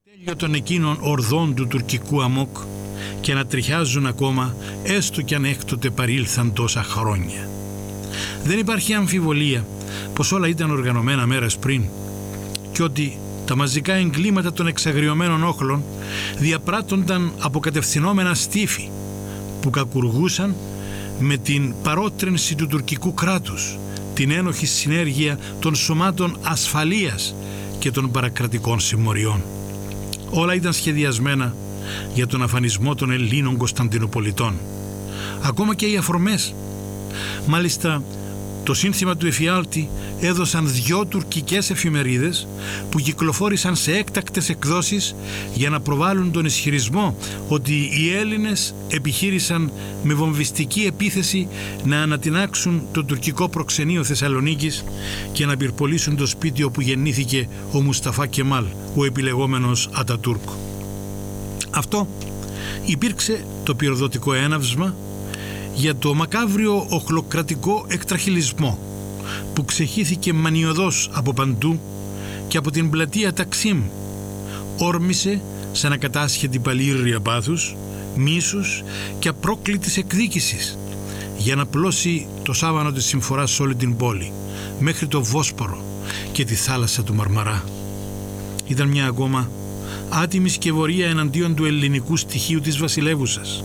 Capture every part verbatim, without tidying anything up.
τέλειο των εκείνων ορδών του τουρκικού αμόκ και να τριχιάζουν ακόμα, έστω κι αν έκτοτε παρήλθαν τόσα χρόνια. Δεν υπάρχει αμφιβολία πως όλα ήταν οργανωμένα μέρες πριν και ότι τα μαζικά εγκλήματα των εξαγριωμένων όχλων διαπράττονταν από κατευθυνόμενα στίφη που κακουργούσαν με την παρότρινση του τουρκικού κράτους, την ένοχη συνέργεια των σωμάτων ασφαλείας και των παρακρατικών συμμοριών. Όλα ήταν σχεδιασμένα για τον αφανισμό των Ελλήνων Κωνσταντινοπολιτών. Ακόμα και οι αφορμές. Μάλιστα, το σύνθημα του εφιάλτη έδωσαν δυο τουρκικές εφημερίδες που κυκλοφόρησαν σε έκτακτες εκδόσεις για να προβάλλουν τον ισχυρισμό ότι οι Έλληνες επιχείρησαν με βομβιστική επίθεση να ανατινάξουν το τουρκικό προξενείο Θεσσαλονίκης και να πυρπολίσουν το σπίτι όπου γεννήθηκε ο Μουσταφά Κεμάλ, ο επιλεγόμενος Ατατούρκ. Αυτό υπήρξε το πυροδοτικό έναυσμα για το μακάβριο οχλοκρατικό εκτραχυλισμό που ξεχύθηκε μανιωδώς από παντού και από την πλατεία Ταξίμ όρμησε σαν ακατάσχετη παλήρρια πάθους, μίσους και απρόκλητης εκδίκησης για να πλώσει το σάβανο της συμφοράς σε όλη την πόλη μέχρι το Βόσπορο και τη θάλασσα του Μαρμαρά. Ήταν μια ακόμα άτιμη σκευωρία εναντίον του ελληνικού στοιχείου της βασιλεύουσας.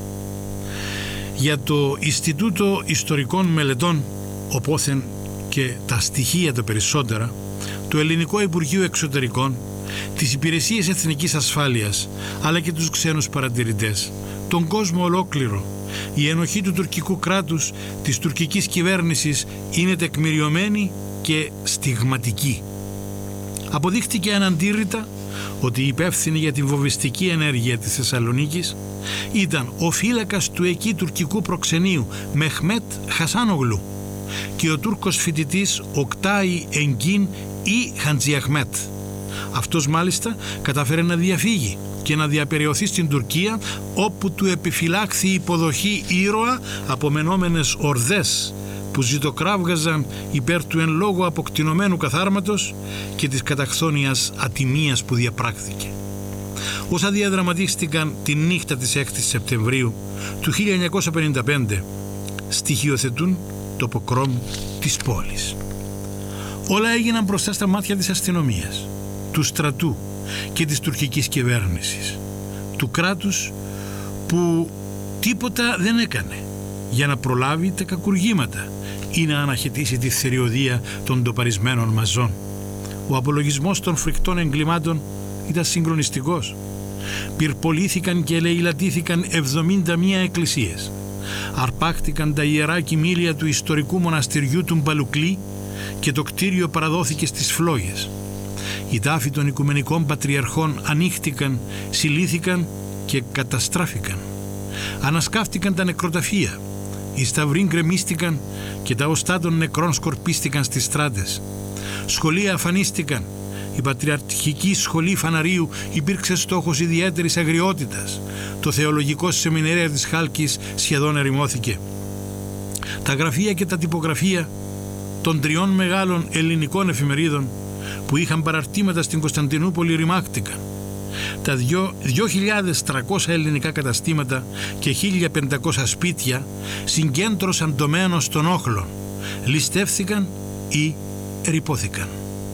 Για το Ινστιτούτο Ιστορικών Μελετών, οπόθεν και τα στοιχεία τα περισσότερα, το Ελληνικό Υπουργείο Εξωτερικών, τις Υπηρεσίες Εθνικής Ασφάλειας, αλλά και τους ξένους παρατηρητές, τον κόσμο ολόκληρο, η ενοχή του τουρκικού κράτους, της τουρκικής κυβέρνησης είναι τεκμηριωμένη και στιγματική. Αποδείχτηκε αναντήρητα ότι η υπεύθυνη για την βομβιστική ενέργεια της Θεσσαλονίκης ήταν ο φύλακας του εκεί τουρκικού προξενείου Μεχμέτ Χασάνογλου και ο Τούρκος φοιτητής Οκτάι Εγκίν ή Χαντζιαχμέτ. Αυτός μάλιστα κατάφερε να διαφύγει και να διαπεραιωθεί στην Τουρκία, όπου του επιφυλάχθη υποδοχή ήρωα από μενόμενες ορδές που ζητοκράβγαζαν υπέρ του εν λόγω αποκτηνωμένου καθάρματος και της καταχθόνιας ατιμίας που διαπράχθηκε. Όσα διαδραματίστηκαν τη νύχτα της έκτης Σεπτεμβρίου του χίλια εννιακόσια πενήντα πέντε στοιχειοθετούν το ποκρόμ της πόλης. Όλα έγιναν μπροστά στα μάτια της αστυνομίας, του στρατού και της τουρκικής κυβέρνησης, του κράτους που τίποτα δεν έκανε για να προλάβει τα κακουργήματα ή να αναχαιτήσει τη θηριωδία των ντοπαρισμένων μαζών. Ο απολογισμός των φρικτών εγκλημάτων ήταν συγκλονιστικός. Πυρπολήθηκαν και ελεηλατήθηκαν εβδομήντα μία εκκλησίες. Αρπάχτηκαν τα ιερά κοιμήλια του ιστορικού μοναστηριού του Μπαλουκλή και το κτίριο παραδόθηκε στις φλόγες. Οι τάφοι των οικουμενικών πατριαρχών ανοίχτηκαν, συλλήθηκαν και καταστράφηκαν. Ανασκάφτηκαν τα νεκροταφεία. Οι σταυροί γκρεμίστηκαν και τα οστά των νεκρών σκορπίστηκαν στις στράτες. Σχολεία αφανίστηκαν. Η Πατριαρχική Σχολή Φαναρίου υπήρξε στόχος ιδιαίτερης αγριότητας. Το θεολογικό σεμιναρίο της Χάλκης σχεδόν ερημώθηκε. Τα γραφεία και τα τυπογραφεία των τριών μεγάλων ελληνικών εφημερίδων που είχαν παραρτήματα στην Κωνσταντινούπολη ρημάχτηκαν. Τα δύο χιλιάδες τριακόσια ελληνικά καταστήματα και χίλια πεντακόσια σπίτια συγκέντρωσαν το μένος των όχλων, ληστεύθηκαν ή ερειπώθηκαν.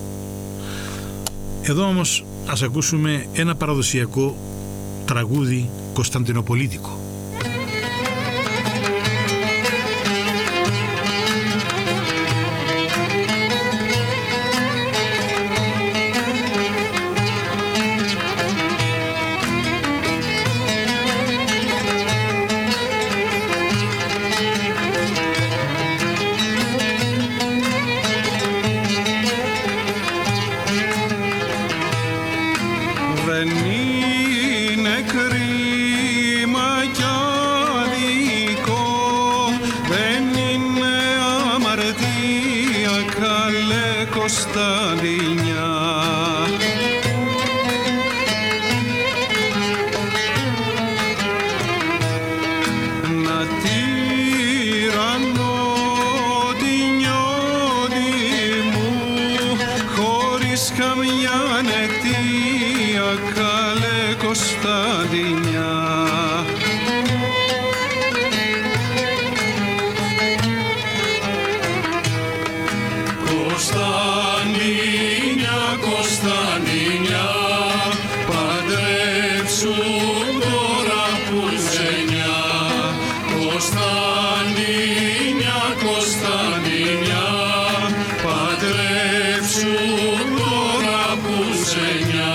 Εδώ όμως ας ακούσουμε ένα παραδοσιακό τραγούδι κωνσταντινοπολίτικο. Καμιά νεκτία καλέ Κωνσταντινιά. Κωνσταντινιά, Κωνσταντινιά, παντρέψου τώρα που ζενιά. Κωνσταντινιά, Κωνσταντινιά, παντρέψου τώρα που ζενιά.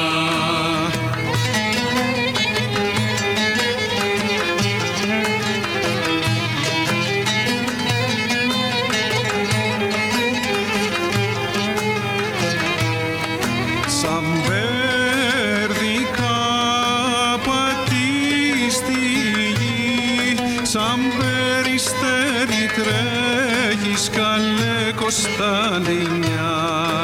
Τρέχεις καλέ Κωνσταντινιά.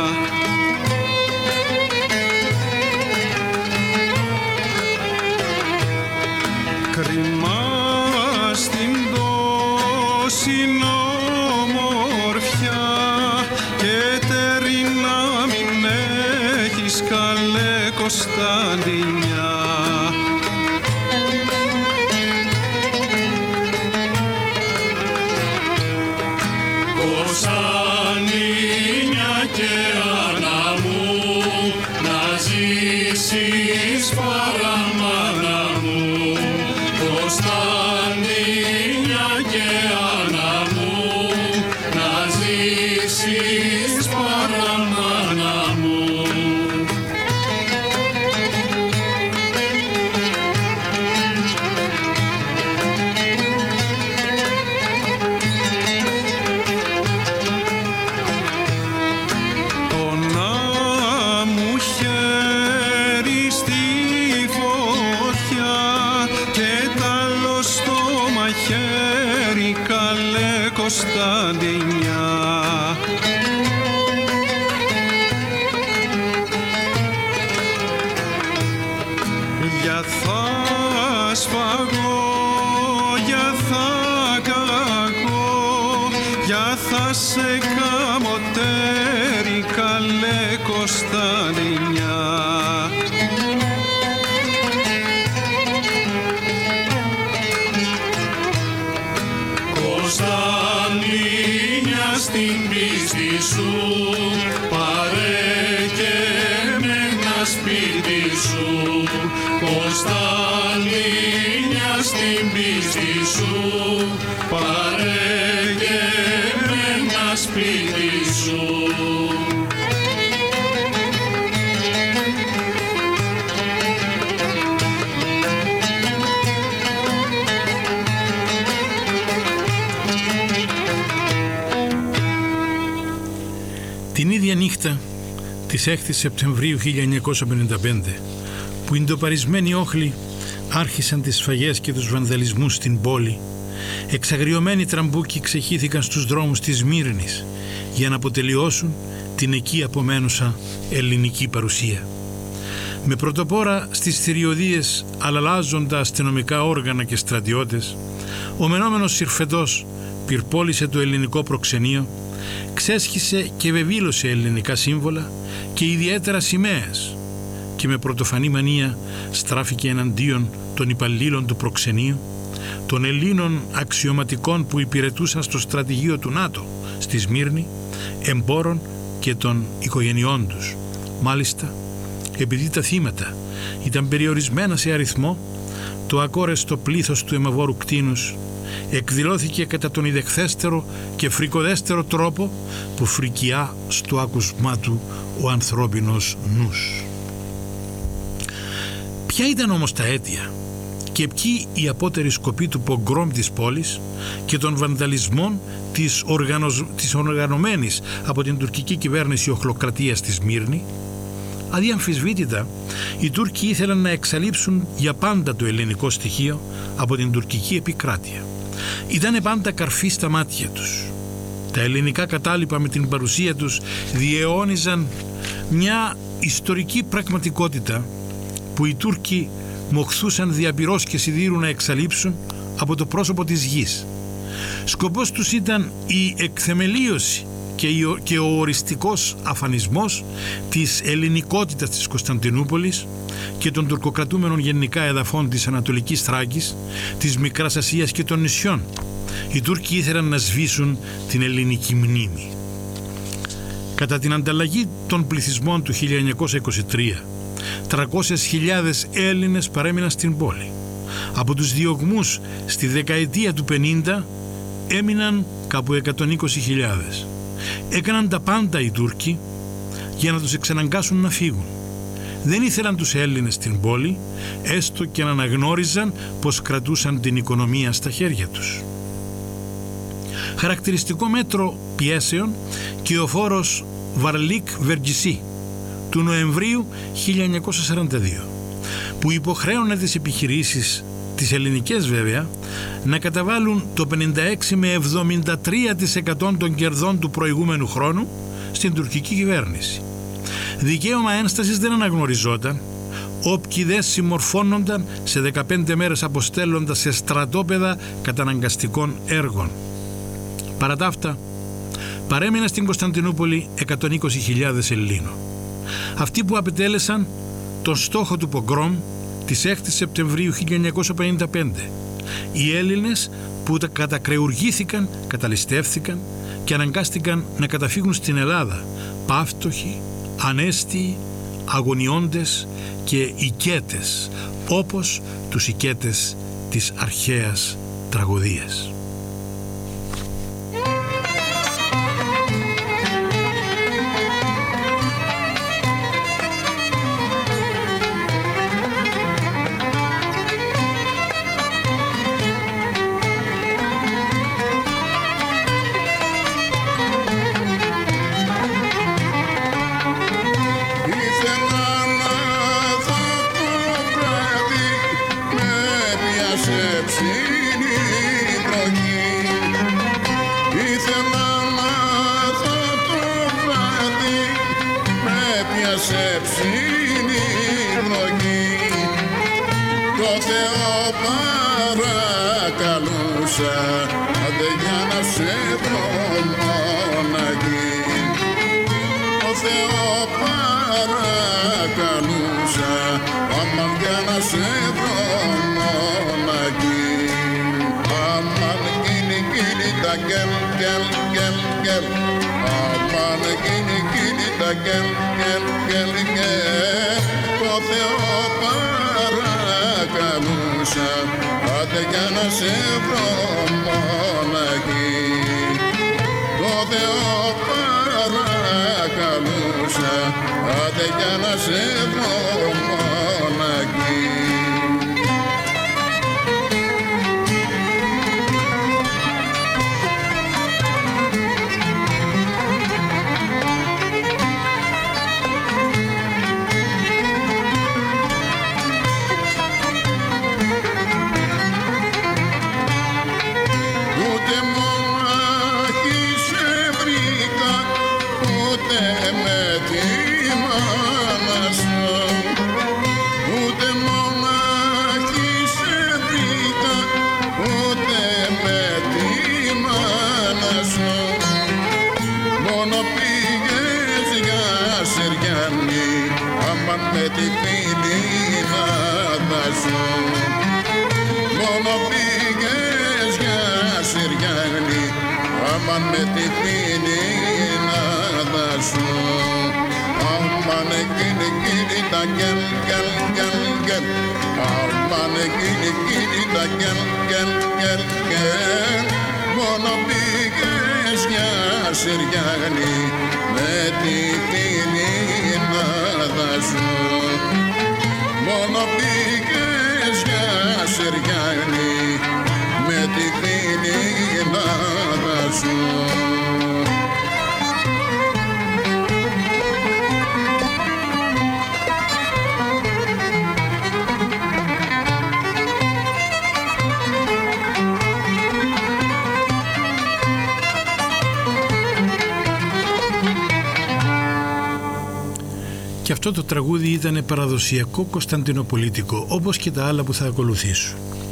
Κρυμά στην τόση ομορφιά και τέρι να μην έχεις καλέ Κωνσταντινιά. Κωνσταντινιά και Άννα μου, να ζήσεις παραμάνα μου. Κωνσταντινιά και Άννα μου, να ζήσεις παραμάνα μου. Κωνσταντινιά. Για θα σφαγώ, για θα κακώ, για θα σε καμωτέρι καλέ Κωνσταντινιά. Κωνσταντινιά στην πίστη σου, πάρε και με ένα σπίτι σου. Κωνσταντινιά στην πίστη σου, πάρε και με ένα σπίτι σου. Την ίδια νύχτα της έκτη Σεπτεμβρίου χίλια εννιακόσια πενήντα πέντε, που οι ντοπαρισμένοι όχλοι άρχισαν τις σφαγές και τους βανδαλισμούς στην πόλη, εξαγριωμένοι τραμπούκοι ξεχύθηκαν στους δρόμους της Σμύρνης για να αποτελειώσουν την εκεί απομένουσα ελληνική παρουσία. Με πρωτοπόρα στις θηριωδίες αλλαλάζοντα αστυνομικά όργανα και στρατιώτες, ο μενόμενος Συρφετός πυρπόλησε το ελληνικό προξενείο, ξέσχισε και βεβήλωσε ελληνικά σύμβολα και ιδιαίτερα σημαίες και με πρωτοφανή μανία στράφηκε εναντίον των υπαλλήλων του προξενείου, των Ελλήνων αξιωματικών που υπηρετούσαν στο στρατηγείο του ΝΑΤΟ στη Σμύρνη, εμπόρων και των οικογενειών τους. Μάλιστα, επειδή τα θύματα ήταν περιορισμένα σε αριθμό, το ακόρεστο πλήθος του αιμαβόρου κτήνους εκδηλώθηκε κατά τον ιδεχθέστερο και φρικοδέστερο τρόπο που φρικιά στο άκουσμά του ο ανθρώπινος νους. Ποια ήταν όμως τα αίτια και ποιοι οι απότεροι σκοποί του πογκρόμ της πόλης και των βανδαλισμών της, οργανωσ... της οργανωμένης από την τουρκική κυβέρνηση οχλοκρατίας στη Σμύρνη? Αδιαμφισβήτητα, οι Τούρκοι ήθελαν να εξαλείψουν για πάντα το ελληνικό στοιχείο από την τουρκική επικράτεια. Ήτανε πάντα καρφί στα μάτια τους. Τα ελληνικά κατάλοιπα με την παρουσία τους διαιώνιζαν μια ιστορική πραγματικότητα που οι Τούρκοι μοχθούσαν διαπυρός και σιδήρου να εξαλείψουν από το πρόσωπο της γης. Σκοπός τους ήταν η εκθεμελίωση και ο οριστικός αφανισμός της ελληνικότητας της Κωνσταντινούπολης και των τουρκοκρατούμενων γενικά εδαφών της Ανατολικής Θράκης, της Μικράς Ασίας και των νησιών. Οι Τούρκοι ήθελαν να σβήσουν την ελληνική μνήμη. Κατά την ανταλλαγή των πληθυσμών του χίλια εννιακόσια είκοσι τρία, τριακόσιες χιλιάδες Έλληνες παρέμειναν στην πόλη. Από τους διωγμούς στη δεκαετία του πενήντα έμειναν κάπου εκατόν είκοσι χιλιάδες. Έκαναν τα πάντα οι Τούρκοι για να τους εξαναγκάσουν να φύγουν. Δεν ήθελαν τους Έλληνες στην πόλη, έστω και να αναγνώριζαν πως κρατούσαν την οικονομία στα χέρια τους. Χαρακτηριστικό μέτρο πιέσεων και ο φόρος Βαρλίκ-Βεργισί του Νοεμβρίου χίλια εννιακόσια σαράντα δύο, που υποχρέωνε τις επιχειρήσεις, τις ελληνικές βέβαια, να καταβάλουν το πενήντα έξι με εβδομήντα τρία τοις εκατό των κερδών του προηγούμενου χρόνου στην τουρκική κυβέρνηση. Δικαίωμα ένστασης δεν αναγνωριζόταν, όποιοι δεν συμμορφώνονταν σε δεκαπέντε μέρες αποστέλλοντας σε στρατόπεδα καταναγκαστικών έργων. Παρά τα αυτά, παρέμειναν στην Κωνσταντινούπολη εκατόν είκοσι χιλιάδες Ελλήνων. Αυτοί που απετέλεσαν τον στόχο του πογκρόμ της έκτης Σεπτεμβρίου χίλια εννιακόσια πενήντα πέντε. Οι Έλληνες που κατακρεουργήθηκαν, καταλυστεύθηκαν και αναγκάστηκαν να καταφύγουν στην Ελλάδα, πάυτοχοι, ανέστιοι, αγωνιώντες και οικέτες, όπως τους οικέτες της αρχαίας τραγωδίας. Και αυτό το τραγούδι ήταν παραδοσιακό κωνσταντινοπολίτικο, όπως και τα άλλα που θα ακολουθήσουν.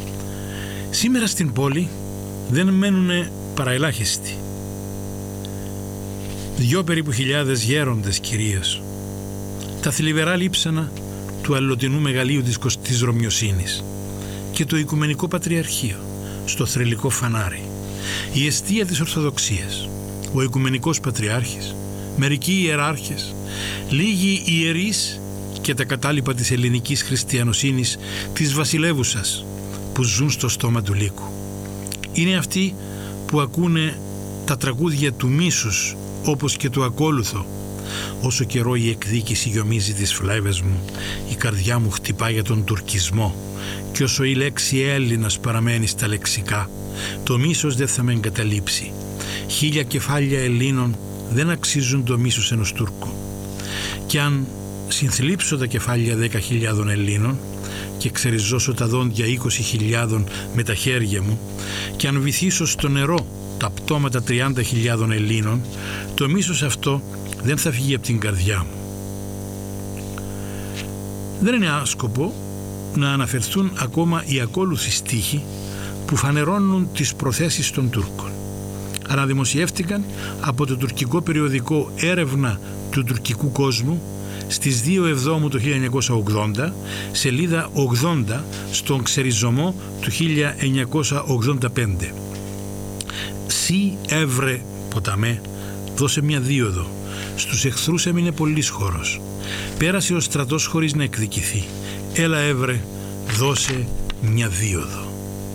Σήμερα στην πόλη δεν μένουν παραελάχιστοι. δυο περίπου χιλιάδες γέροντες κυρίες, τα θλιβερά λείψανα του αλλοτινού μεγαλείου της Κωστής Ρωμιοσύνης και το Οικουμενικό Πατριαρχείο στο θρυλικό φανάρι, η εστία της Ορθοδοξίας, ο Οικουμενικός Πατριάρχης, μερικοί ιεράρχες, λίγοι ιερείς και τα κατάλοιπα της ελληνικής χριστιανοσύνης της βασιλεύουσας που ζουν στο στόμα του λύκου. Είναι αυτοί που ακούνε τα τραγούδια του μίσους όπως και του ακόλουθο. Όσο καιρό η εκδίκηση γιομίζει τις φλέβες μου, η καρδιά μου χτυπά για τον τουρκισμό, και όσο η λέξη Έλληνας παραμένει στα λεξικά, το μίσος δεν θα με εγκαταλείψει. Χίλια κεφάλια Ελλήνων δεν αξίζουν το μίσος ενός Τούρκου. Κι αν συνθλίψω τα κεφάλια δέκα χιλιάδων Ελλήνων και ξεριζώσω τα δόντια είκοσι χιλιάδων με τα χέρια μου, και αν βυθίσω στο νερό τα πτώματα τριάντα χιλιάδων Ελλήνων, το μίσος αυτό δεν θα φύγει από την καρδιά μου. Δεν είναι άσκοπο να αναφερθούν ακόμα οι ακόλουθοι στίχοι που φανερώνουν τις προθέσεις των Τούρκων. Αναδημοσιεύτηκαν από το τουρκικό περιοδικό Έρευνα του Τουρκικού Κόσμου στις δύο Εβδόμου του χίλια εννιακόσια ογδόντα, σελίδα ογδόντα, στον ξεριζωμό του χίλια εννιακόσια ογδόντα πέντε. «Σύ, Εύρε, ποταμέ, δώσε μια δίωδο. Στους εχθρούς έμεινε πολύς χώρος. Πέρασε ο στρατός χωρίς να εκδικηθεί. Έλα, Εύρε, δώσε μια δίωδο».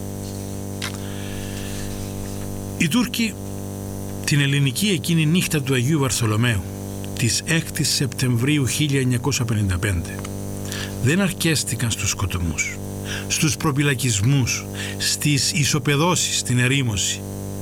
Οι Τούρκοι την ελληνική εκείνη νύχτα του Αγίου Βαρθολομαίου της έκτη Σεπτεμβρίου χίλια εννιακόσια πενήντα πέντε δεν αρκέστηκαν στους σκοτωμούς, στους προπυλακισμούς, στις ισοπεδώσεις, στην ερήμωση.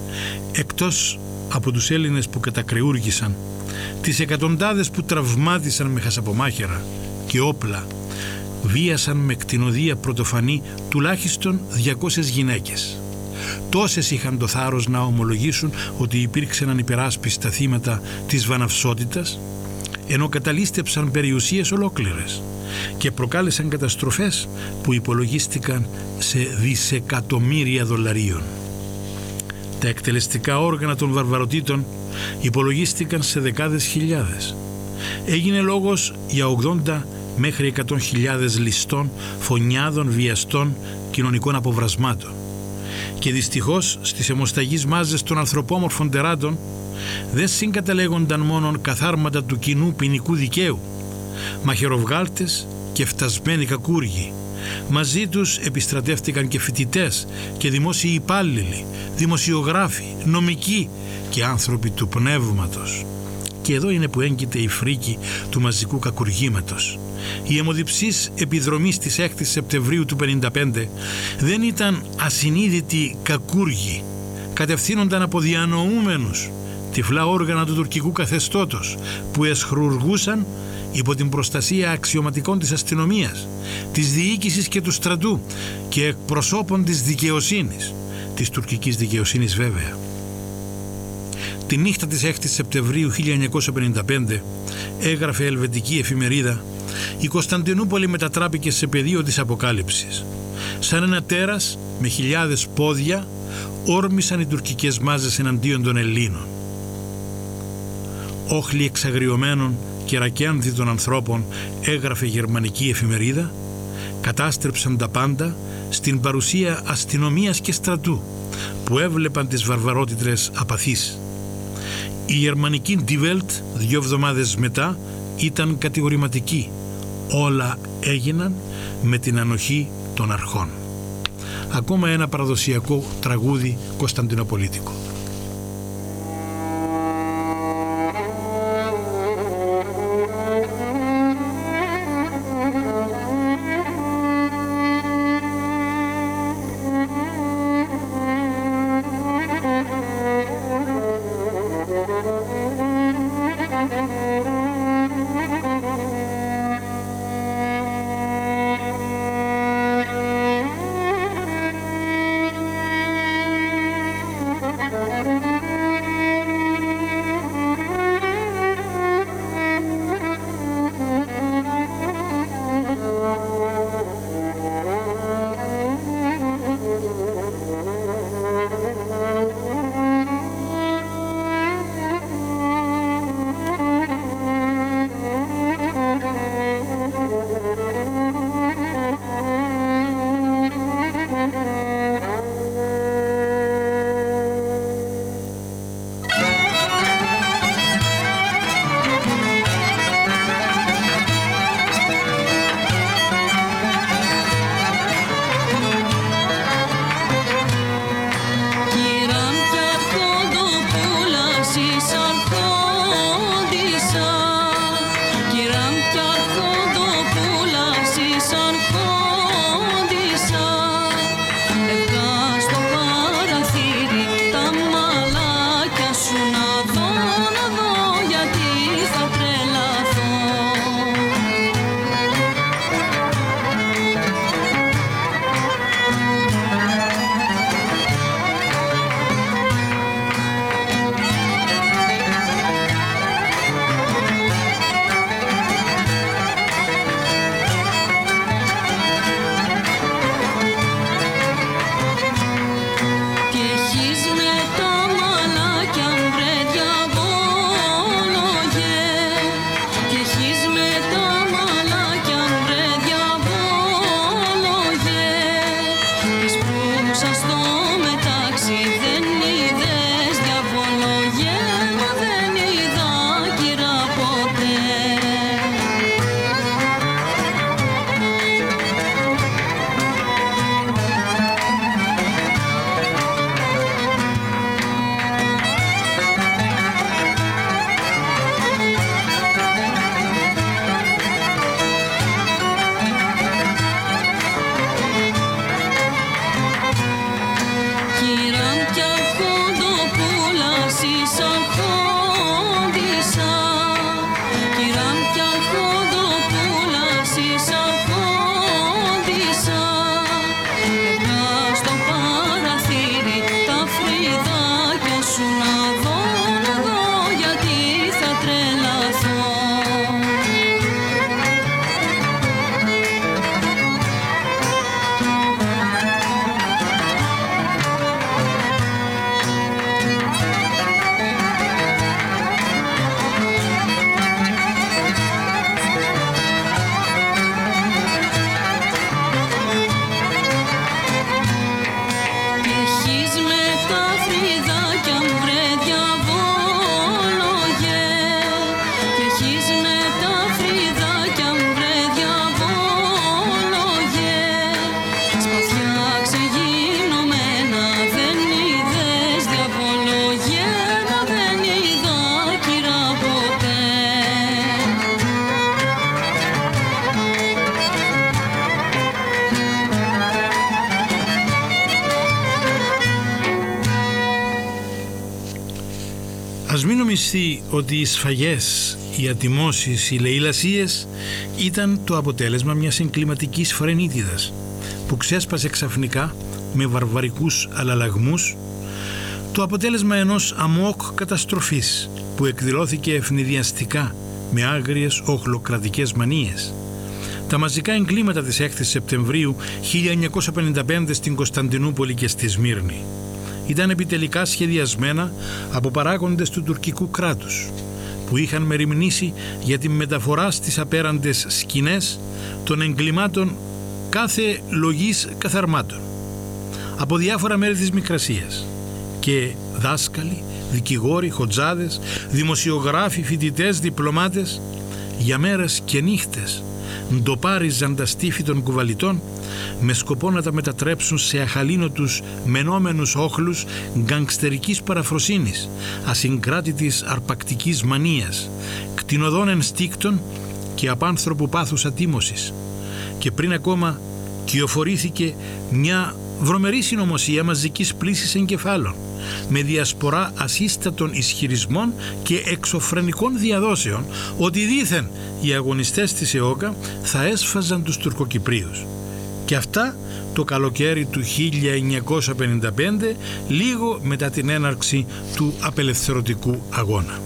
Εκτός από τους Έλληνες που κατακρεούργησαν, τις εκατοντάδες που τραυμάτισαν με χασαπομάχαιρα και όπλα, βίασαν με κτηνοδία πρωτοφανή τουλάχιστον διακόσιες γυναίκες. Τόσες είχαν το θάρρος να ομολογήσουν ότι υπήρξαν ανυπεράσπιστα θύματα της βαναυσότητας, ενώ καταλήστεψαν περιουσίες ολόκληρες και προκάλεσαν καταστροφές που υπολογίστηκαν σε δισεκατομμύρια δολαρίων. Τα εκτελεστικά όργανα των βαρβαροτήτων υπολογίστηκαν σε δεκάδες χιλιάδες. Έγινε λόγος για ογδόντα μέχρι εκατό χιλιάδες ληστών, φωνιάδων, βιαστών, κοινωνικών αποβρασμάτων. Και δυστυχώς στις αιμοσταγείς μάζες των ανθρωπόμορφων τεράτων δεν συγκαταλέγονταν μόνον καθάρματα του κοινού ποινικού δικαίου, μαχαιροβγάλτες και φτασμένοι κακούργοι. Μαζί τους επιστρατεύτηκαν και φοιτητές και δημόσιοι υπάλληλοι, δημοσιογράφοι, νομικοί και άνθρωποι του πνεύματος. Και εδώ είναι που έγκυται η φρίκη του μαζικού κακουργήματος. Η αιμοδιψής επιδρομής της έκτης Σεπτεμβρίου του πενήντα πέντε δεν ήταν ασυνείδητοι κακούργοι, κατευθύνονταν από διανοούμενους τυφλά όργανα του τουρκικού καθεστώτος που εσχρουργούσαν υπό την προστασία αξιωματικών της αστυνομίας, της διοίκησης και του στρατού και εκπροσώπων της δικαιοσύνης, της τουρκικής δικαιοσύνης βέβαια. Τη νύχτα της έκτης Σεπτεμβρίου χίλια εννιακόσια πενήντα πέντε έγραφε ελβετική εφημερίδα, η Κωνσταντινούπολη μετατράπηκε σε πεδίο της αποκάλυψης. Σαν ένα τέρας με χιλιάδες πόδια όρμησαν οι τουρκικές μάζες εναντίον των Ελλήνων. Όχλοι εξαγριωμένων και ρακένδυτων ανθρώπων, έγραφε η γερμανική εφημερίδα, κατάστρεψαν τα πάντα στην παρουσία αστυνομίας και στρατού που έβλεπαν τις βαρβαρότητες απαθείς. Η γερμανική Die Welt δύο εβδομάδες μετά ήταν κατηγορηματική. Όλα έγιναν με την ανοχή των αρχών. Ακόμα ένα παραδοσιακό τραγούδι κωνσταντινοπολίτικο. Ας μην νομιστεί ότι οι σφαγές, οι ατιμώσεις, οι λαιλασίες ήταν το αποτέλεσμα μιας εγκληματικής φρενίτιδας που ξέσπασε ξαφνικά με βαρβαρικούς αλλαλαγμούς, το αποτέλεσμα ενός αμόκ καταστροφής που εκδηλώθηκε ευνηδιαστικά με άγριες οχλοκρατικές μανίες. Τα μαζικά εγκλήματα της έκτη Σεπτεμβρίου χίλια εννιακόσια πενήντα πέντε στην Κωνσταντινούπολη και στη Σμύρνη ήταν επιτελικά σχεδιασμένα από παράγοντες του τουρκικού κράτους που είχαν μεριμνήσει για τη μεταφορά στις απέραντες σκηνές των εγκλημάτων κάθε λογής καθαρμάτων από διάφορα μέρη της Μικρασίας, και δάσκαλοι, δικηγόροι, χοτζάδες, δημοσιογράφοι, φοιτητές, διπλωμάτες για μέρες και νύχτες ντοπάριζαν τα στήφη των κουβαλιτών με σκοπό να τα μετατρέψουν σε αχαλήνοτους μενόμενους όχλους γκανγκστερικής παραφροσύνης, ασυγκράτητης αρπακτικής μανίας, κτηνοδών ενστίκτων και απάνθρωπου πάθους ατίμωσης. Και πριν ακόμα κυοφορήθηκε μια βρωμερή συνωμοσία μαζικής πλύσης εγκεφάλων με διασπορά ασύστατων ισχυρισμών και εξωφρενικών διαδόσεων ότι δήθεν οι αγωνιστές της ΕΟΚΑ θα έσφαζαν τους Τουρκοκυπρίους. Και αυτά το καλοκαίρι του χίλια εννιακόσια πενήντα πέντε, λίγο μετά την έναρξη του απελευθερωτικού αγώνα.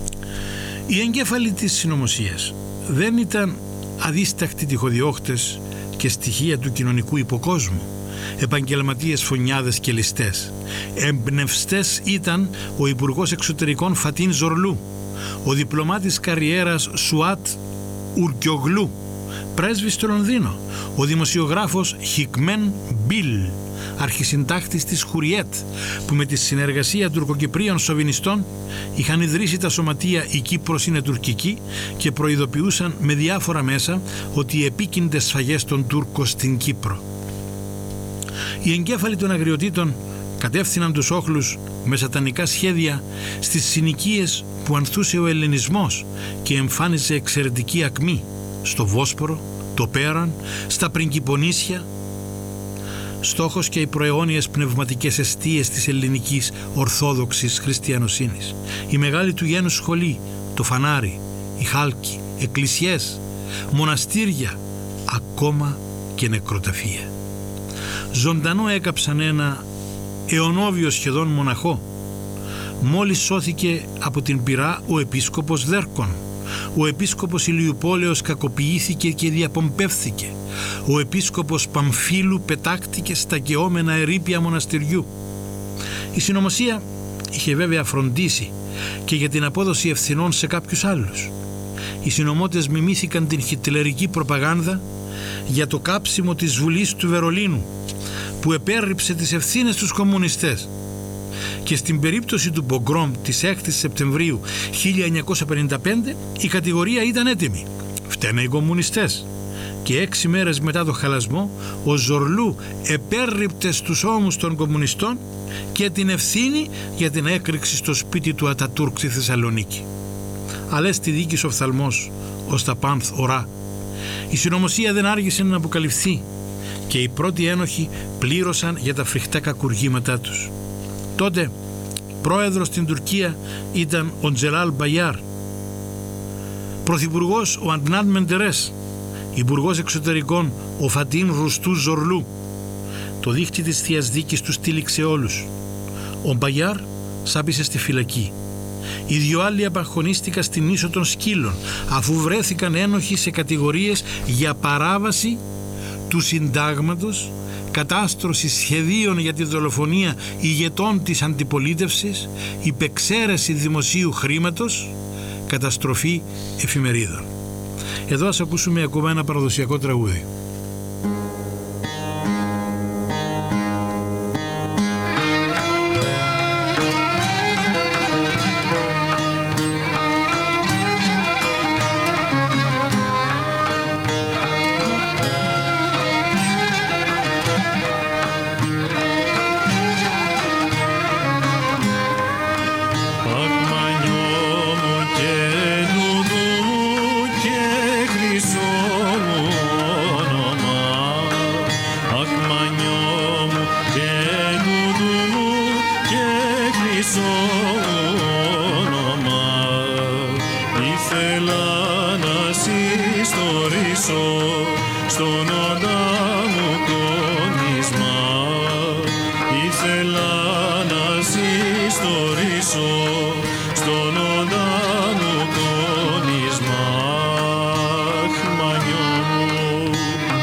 Οι εγκέφαλοι της συνωμοσίας δεν ήταν αδίστακτοι τυχοδιώχτες και στοιχεία του κοινωνικού υποκόσμου, επαγγελματίες φωνιάδες και ληστές. Εμπνευστές ήταν ο Υπουργός Εξωτερικών Φατίν Ζορλού, ο διπλωμάτης καριέρας Σουάτ Ουρκιογλού, πρέσβης στο Λονδίνο, ο δημοσιογράφος Χικμέν Μπιλ, αρχισυντάκτης της Χουριέτ, που με τη συνεργασία τουρκοκυπρίων σοβινιστών είχαν ιδρύσει τα σωματεία «Η Κύπρος είναι τουρκική» και προειδοποιούσαν με διάφορα μέσα ότι οι επίκυντες σφαγές των Τούρκων στην Κύπρο. Οι εγκέφαλοι των αγριοτήτων κατεύθυναν τους όχλους με σατανικά σχέδια στις συνοικίες που ανθούσε ο ελληνισμός και εμφάνιζε εξαιρετική ακμή στο Βόσπορο, το Πέραν, στα Πριγκιπονήσια. Στόχος και οι προαιώνιες πνευματικές εστίες της ελληνικής ορθόδοξης χριστιανοσύνης. Η μεγάλη του γένους σχολή, το Φανάρι, η Χάλκη, εκκλησιές, μοναστήρια, ακόμα και νεκροταφεία. Ζωντανό έκαψαν ένα αιωνόβιο σχεδόν μοναχό. Μόλις σώθηκε από την πυρά ο επίσκοπος Δέρκον, ο επίσκοπος Ηλιουπόλεως κακοποιήθηκε και διαπομπεύθηκε. Ο επίσκοπος Παμφίλου πετάχτηκε στα καιόμενα ερείπια μοναστηριού. Η συνωμοσία είχε βέβαια φροντίσει και για την απόδοση ευθυνών σε κάποιους άλλους. Οι συνωμότες μιμήθηκαν την χιτλερική προπαγάνδα για το κάψιμο της Βουλής του Βερολίνου, που επέρριψε τις ευθύνες στους κομμουνιστές. Και στην περίπτωση του πογκρόμ της έκτη Σεπτεμβρίου χίλια εννιακόσια πενήντα πέντε η κατηγορία ήταν έτοιμη. Φταίνε οι κομμουνιστές. Και έξι μέρες μετά το χαλασμό ο Ζορλού επέρριπτε στους ώμους των κομμουνιστών και την ευθύνη για την έκρηξη στο σπίτι του Ατατούρκ στη Θεσσαλονίκη. Αλλά στη δίκης οφθαλμός ως τα πάνθ ορά. Η συνωμοσία δεν άργησε να αποκαλυφθεί και οι πρώτοι ένοχοι πλήρωσαν για τα φρικτά κακουργήματά τους. Τότε πρόεδρος στην Τουρκία ήταν ο Τζελάλ Μπαγιάρ, πρωθυπουργός ο Αντνάν Μεντερές, υπουργός εξωτερικών ο Φατίν Ρουστού Ζορλού. Το δίχτυ της Θείας Δίκης τους τύλιξε όλους. Ο Μπαγιάρ σάπισε στη φυλακή. Οι δυο άλλοι απαγχωνίστηκαν στην ίσο των Σκύλων, αφού βρέθηκαν ένοχοι σε κατηγορίες για παράβαση του συντάγματος, κατάστρωση σχεδίων για τη δολοφονία ηγετών της αντιπολίτευσης, υπεξαίρεση δημοσίου χρήματος, καταστροφή εφημερίδων. Εδώ ας ακούσουμε ακόμα ένα παραδοσιακό τραγούδι. Και χρυσό μου στον οντάμο κόνισμα, αχ, μανιό μου.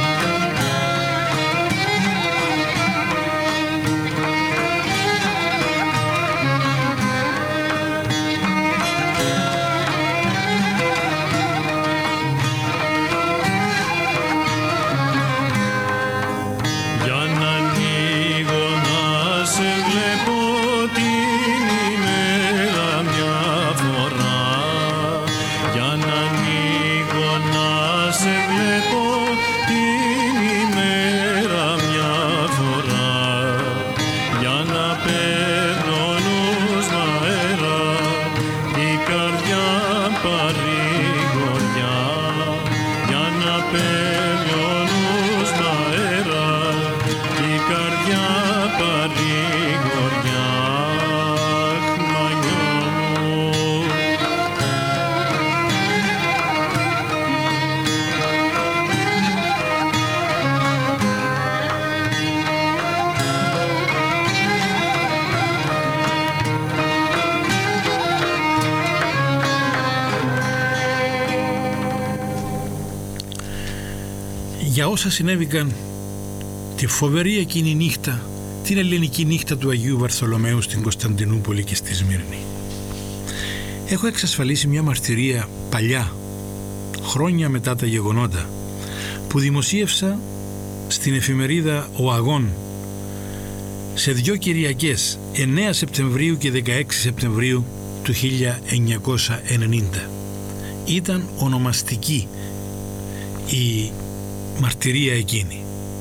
Για όσα συνέβηκαν τη φοβερή εκείνη νύχτα, την ελληνική νύχτα του Αγίου Βαρθολομαίου στην Κωνσταντινούπολη και στη Σμύρνη. Έχω εξασφαλίσει μια μαρτυρία παλιά, χρόνια μετά τα γεγονότα, που δημοσίευσα στην εφημερίδα «Ο Αγών» σε δύο Κυριακές, εννέα Σεπτεμβρίου και δεκαέξι Σεπτεμβρίου του χίλια εννιακόσια ενενήντα. Ήταν ονομαστική η μαρτυρία εκείνη.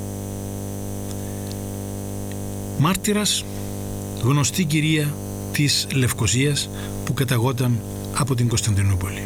Μάρτυρας, γνωστή κυρία της Λευκωσίας που καταγόταν από την Κωνσταντινούπολη.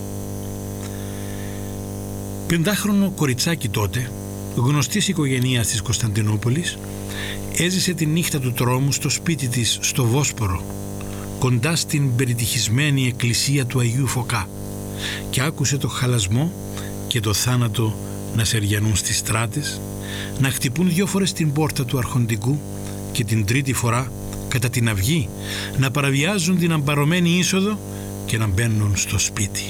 Πεντάχρονο κοριτσάκι τότε, γνωστής οικογενείας της Κωνσταντινούπολης, έζησε τη νύχτα του τρόμου στο σπίτι της στο Βόσπορο, κοντά στην περιτυχισμένη εκκλησία του Αγίου Φωκά, και άκουσε το χαλασμό και το θάνατο να σεριανούν στις στράτες, να χτυπούν δυο φορές την πόρτα του αρχοντικού και την τρίτη φορά, κατά την αυγή, να παραβιάζουν την αμπαρωμένη είσοδο και να μπαίνουν στο σπίτι.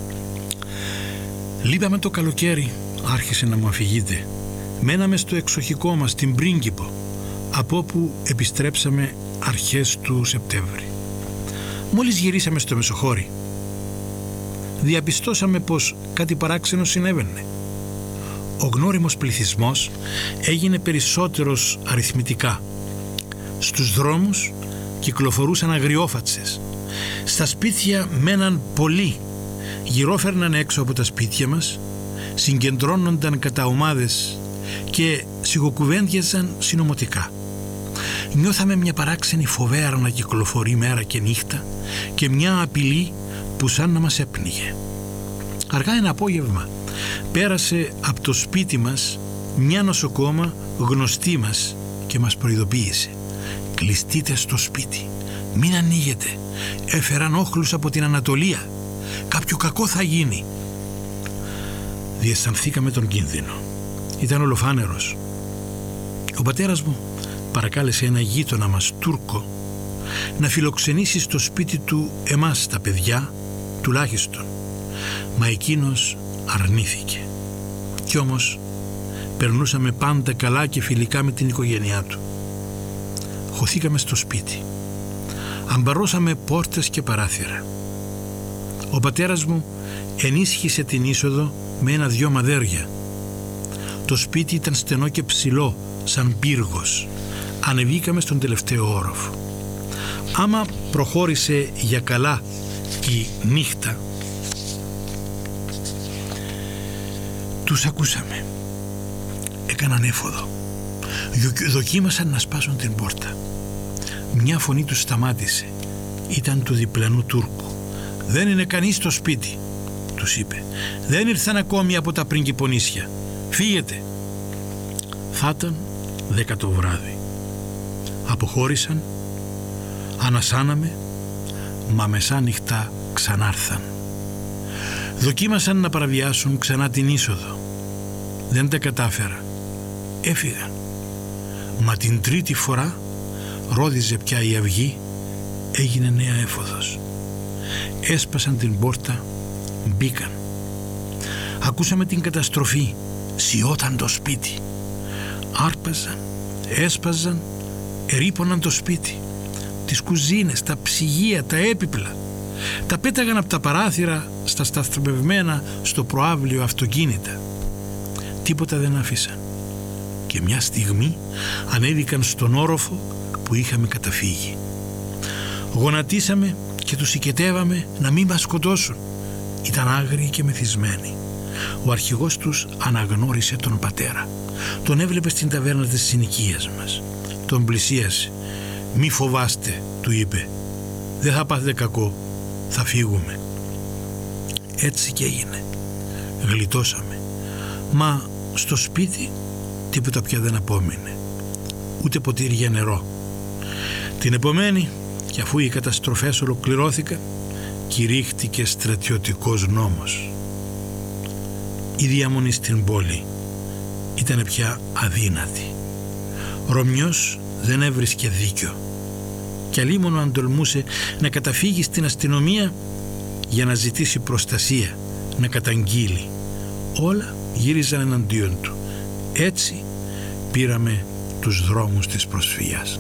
Λείπαμε το καλοκαίρι, άρχισε να μου αφηγείται. Μέναμε στο εξοχικό μας, την Πρίγκιπο, από όπου επιστρέψαμε αρχές του Σεπτέμβρη. Μόλις γυρίσαμε στο Μεσοχώρι, διαπιστώσαμε πως κάτι παράξενο συνέβαινε. Ο γνώριμος πληθυσμός έγινε περισσότερος αριθμητικά. Στους δρόμους κυκλοφορούσαν αγριόφατσες. Στα σπίτια μέναν πολλοί. Γυρόφερναν έξω από τα σπίτια μας, συγκεντρώνονταν κατά ομάδες και σιγοκουβέντιαζαν συνωμοτικά. Νιώθαμε μια παράξενη φοβέρα να κυκλοφορεί μέρα και νύχτα και μια απειλή που σαν να μας έπνιγε. Αργά ένα απόγευμα πέρασε από το σπίτι μας μια νοσοκόμα γνωστή μας και μας προειδοποίησε: «Κλειστείτε στο σπίτι, μην ανοίγετε, έφεραν όχλους από την Ανατολία, κάποιο κακό θα γίνει». Διαισθανθήκαμε τον κίνδυνο. Ήταν ολοφάνερος. Ο πατέρας μου παρακάλεσε ένα γείτονα μας Τούρκο να φιλοξενήσει στο σπίτι του εμάς τα παιδιά τουλάχιστον, μα εκείνος αρνήθηκε. Κι όμως περνούσαμε πάντα καλά και φιλικά με την οικογένειά του. Χωθήκαμε στο σπίτι. Αμπαρώσαμε πόρτες και παράθυρα. Ο πατέρας μου ενίσχυσε την είσοδο με ένα-δυο μαδέρια. Το σπίτι ήταν στενό και ψηλό, σαν πύργος. Ανεβήκαμε στον τελευταίο όροφο. Άμα προχώρησε για καλά η νύχτα, τους ακούσαμε. Έκαναν έφοδο. Δοκίμασαν να σπάσουν την πόρτα. Μια φωνή τους σταμάτησε. Ήταν του διπλανού Τούρκου. «Δεν είναι κανείς στο σπίτι», τους είπε. «Δεν ήρθαν ακόμη από τα πριγκιπονήσια. Φύγετε». Θα ήταν δέκα το βράδυ. Αποχώρησαν, ανασάναμε, μα μεσάνυχτα ξανάρθαν. Δοκίμασαν να παραβιάσουν ξανά την είσοδο. Δεν τα κατάφερα. Έφυγαν. Μα την τρίτη φορά ρόδιζε πια η αυγή, έγινε νέα έφοδος. έσπασαν την πόρτα, μπήκαν. Ακούσαμε την καταστροφή, σιώταν το σπίτι. Άρπαζαν, έσπαζαν, ερείπωναν το σπίτι, τις κουζίνες, τα ψυγεία, τα έπιπλα. Τα πέταγαν από τα παράθυρα στα σταθμευμένα στο προάβλιο αυτοκίνητα. Τίποτα δεν άφησαν. Και μια στιγμή ανέβηκαν στον όροφο που είχαμε καταφύγει. Γονατίσαμε και τους οικετεύαμε να μην μας σκοτώσουν. Ήταν άγριοι και μεθυσμένοι. Ο αρχηγός τους αναγνώρισε τον πατέρα. Τον έβλεπε στην ταβέρνα της συνοικίας μας. Τον πλησίασε. «Μη φοβάστε», του είπε. «Δεν θα πάθετε κακό. Θα φύγουμε». Έτσι και έγινε. Γλιτώσαμε. Μα στο σπίτι τίποτα πια δεν απόμεινε. Ούτε ποτήρι για νερό. Την επομένη, και αφού οι καταστροφές ολοκληρώθηκαν, κηρύχτηκε στρατιωτικός νόμος. Η διαμονή στην πόλη ήταν πια αδύνατη. Ρωμιός δεν έβρισκε δίκιο. Κι αλίμονο αν τολμούσε να καταφύγει στην αστυνομία για να ζητήσει προστασία, να καταγγείλει. Όλα γύριζαν εναντίον του. Έτσι πήραμε τους δρόμους της προσφυγιάς.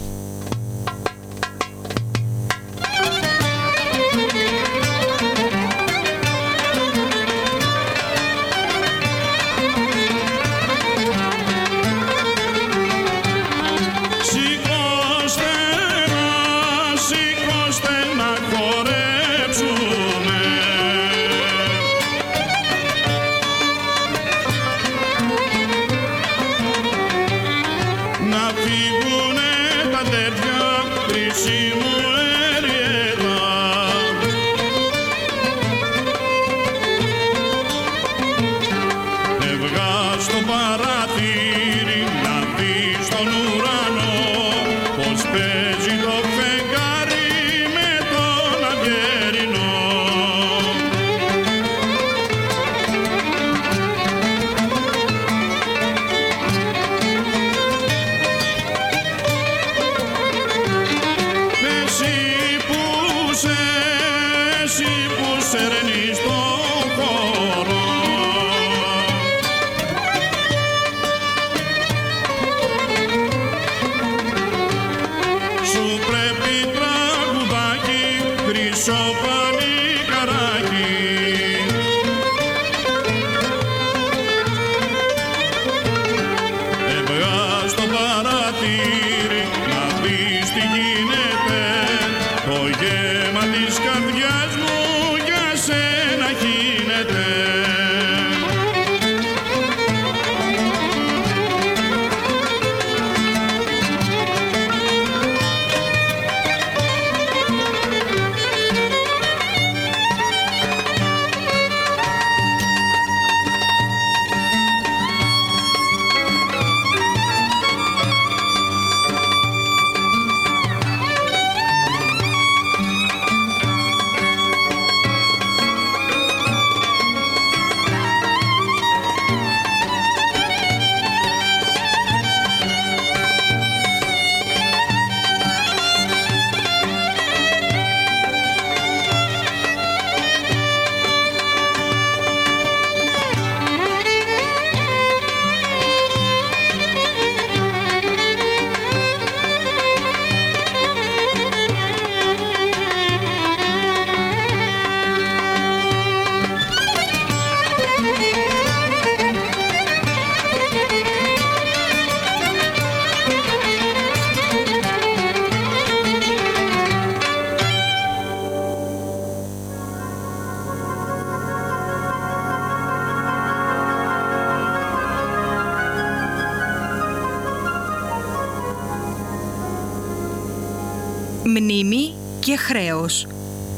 Μνήμη και χρέος.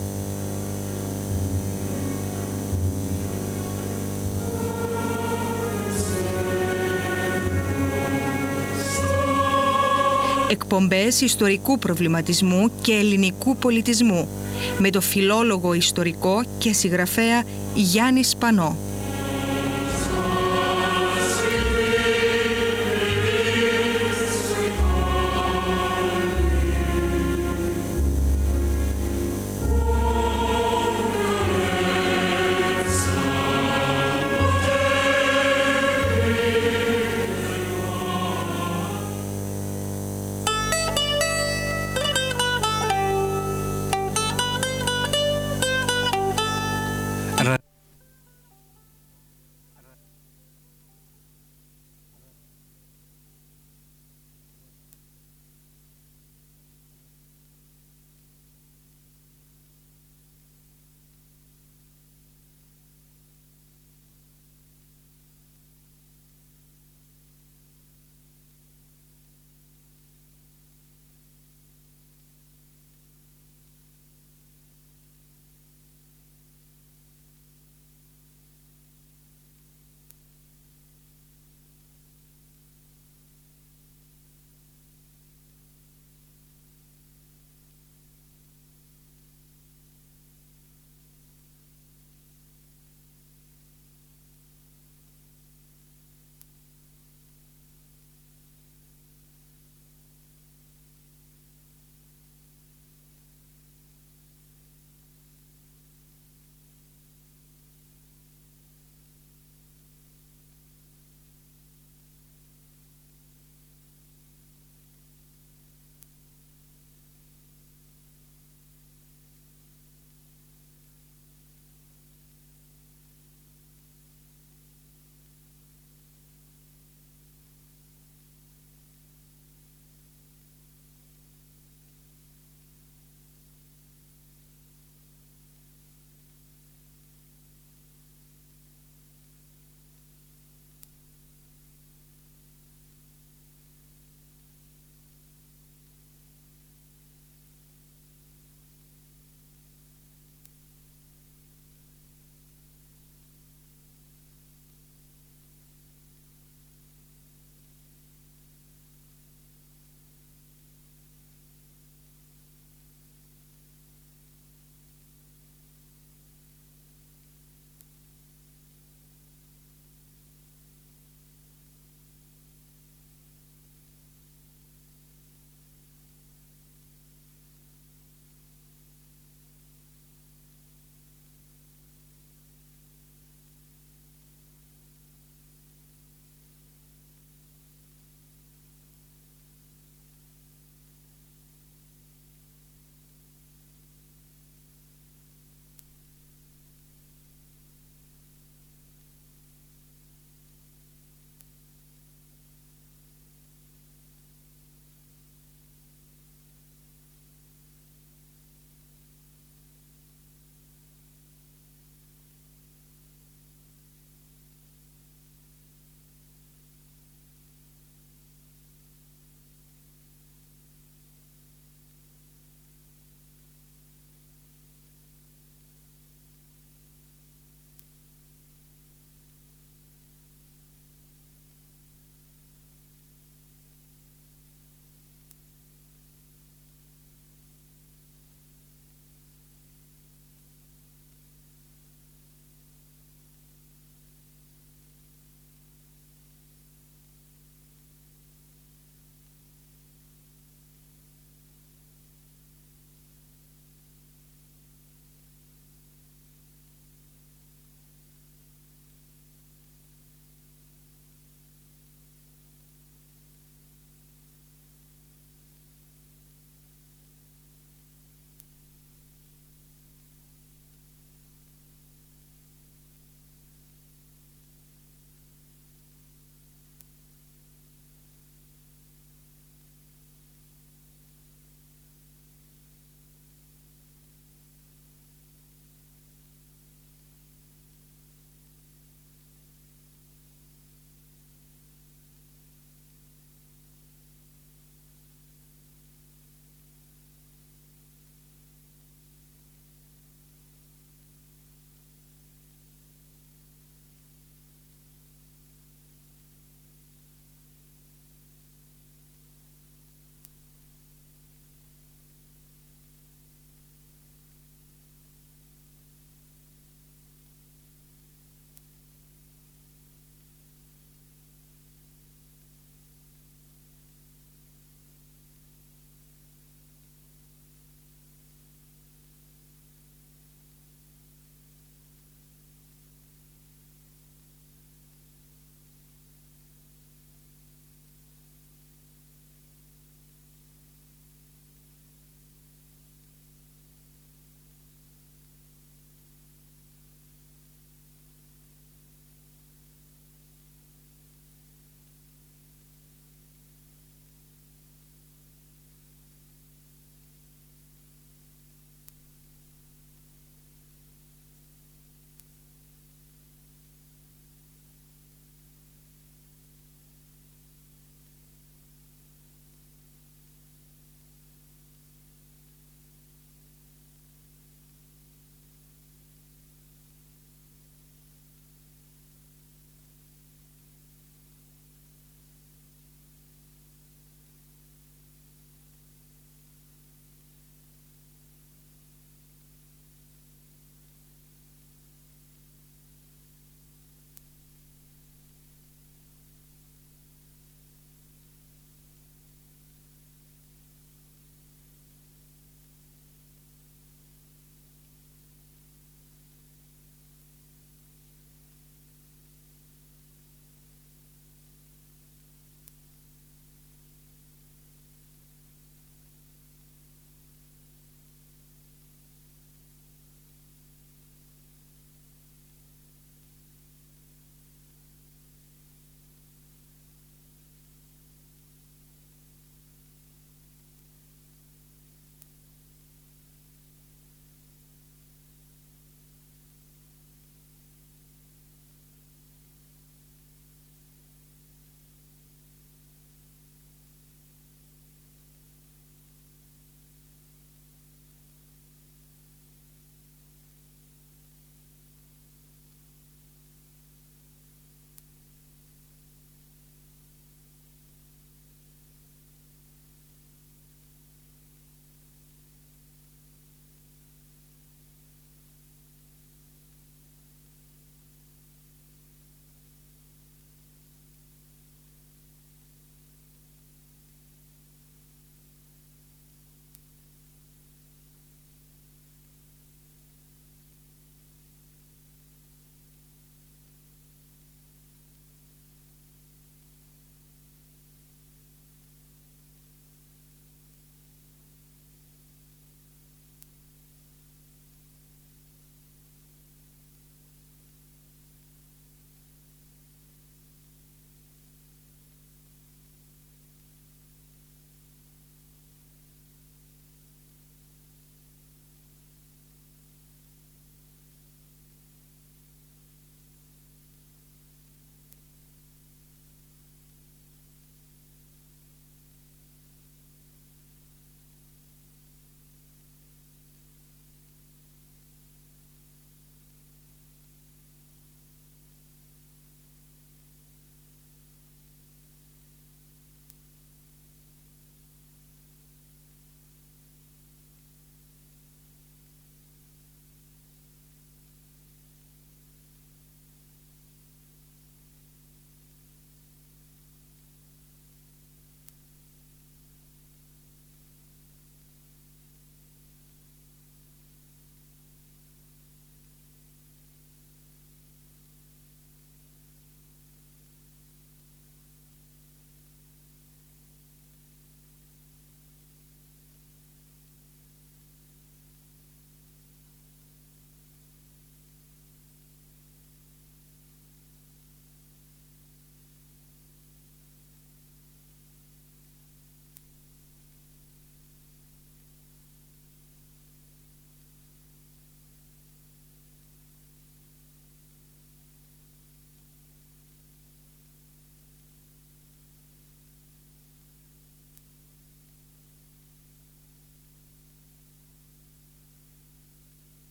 Εκπομπές ιστορικού προβληματισμού και ελληνικού πολιτισμού με το φιλόλογο ιστορικό και συγγραφέα Γιάννη Σπανό.